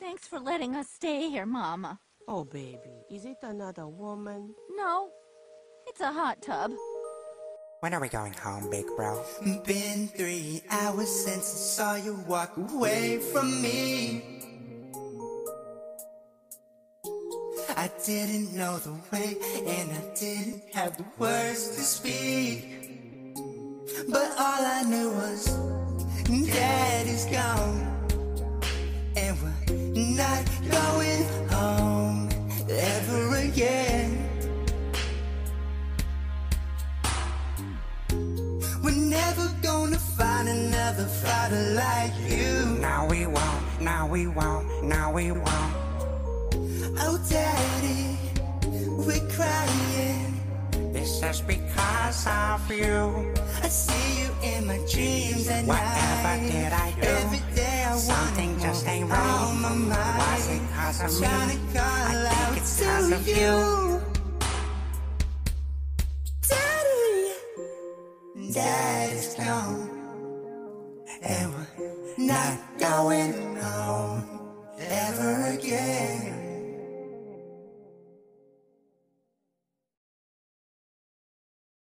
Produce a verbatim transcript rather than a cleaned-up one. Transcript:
Thanks for letting us stay here, Mama. Oh, baby, is it another woman? No, it's a hot tub. When are we going home, big bro? Been three hours since I saw you walk away from me. I didn't know the way, and I didn't have the words to speak. But all I knew was Daddy's gone, and we're not going home ever again. We're never gonna find another father like you. No, we won't, no, we won't, no, we won't. Oh, Daddy, we're crying. This is because of you. I see you in my dreams at Whatever night. did I do? Every day I Something want just ain't more right. on my mind. Was it cause of me? Trying to call I out think it's to cause of you. you. Daddy, Daddy.